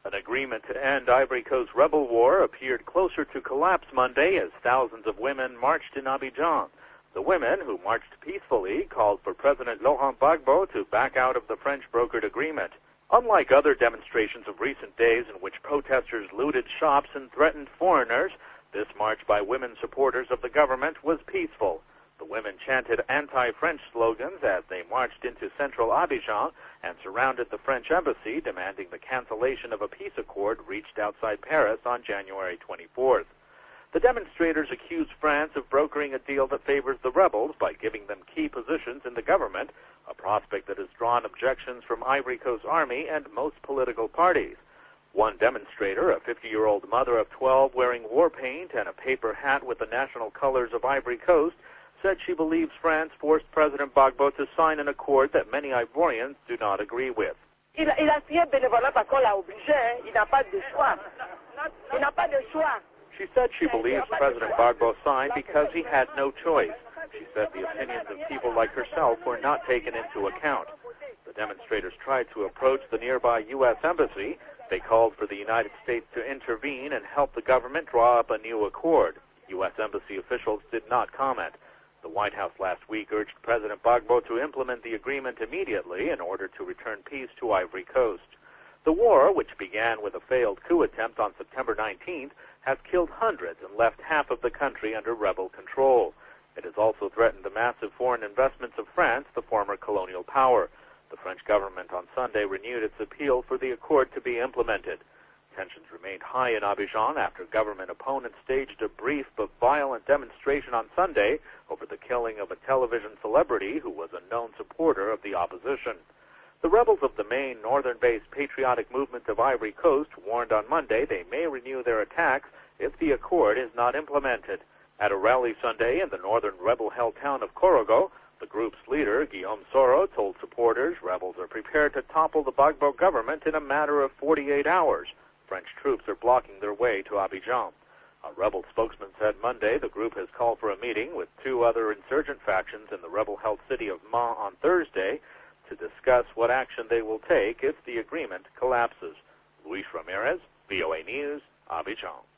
An agreement to end Ivory Coast's rebel war appeared closer to collapse Monday as thousands of women marched in Abidjan. The women, who marched peacefully, called for President Laurent Gbagbo to back out of the French-brokered agreement. Unlike other demonstrations of recent days in which protesters looted shops and threatened foreigners, this march by women supporters of the government was peaceful. The women chanted anti-French slogans as they marched into central Abidjan and surrounded the French embassy, demanding the cancellation of a peace accord reached outside Paris on January 24th. The demonstrators accused France of brokering a deal that favors the rebels by giving them key positions in the government, a prospect that has drawn objections from Ivory Coast Army and most political parties. One demonstrator, a 50-year-old mother of 12 wearing war paint and a paper hat with the national colors of Ivory Coast, said she believes France forced President Gbagbo to sign an accord that many Ivorians do not agree with. Il a signé bénévolement parce qu'on l'a obligé, il n'a pas de choix. Il n'a pas de choix. She said she believes President Gbagbo signed because he had no choice. She said the opinions of people like herself were not taken into account. The demonstrators tried to approach the nearby U.S. Embassy. They called for the United States to intervene and help the government draw up a new accord. U.S. Embassy officials did not comment. The White House last week urged President Gbagbo to implement the agreement immediately in order to return peace to Ivory Coast. The war, which began with a failed coup attempt on September 19th, has killed hundreds and left half of the country under rebel control. It has also threatened the massive foreign investments of France, the former colonial power. The French government on Sunday renewed its appeal for the accord to be implemented. Tensions remained high in Abidjan after government opponents staged a brief but violent demonstration on Sunday over the killing of a television celebrity who was a known supporter of the opposition. The rebels of the main northern-based patriotic movement of Ivory Coast warned on Monday they may renew their attacks if the accord is not implemented. At a rally Sunday in the northern rebel-held town of Korogo, the group's leader, Guillaume Soro, told supporters rebels are prepared to topple the Gbagbo government in a matter of 48 hours. French troops are blocking their way to Abidjan. A rebel spokesman said Monday the group has called for a meeting with two other insurgent factions in the rebel-held city of Mans on Thursday to discuss what action they will take if the agreement collapses. Luis Ramirez, VOA News, Abidjan.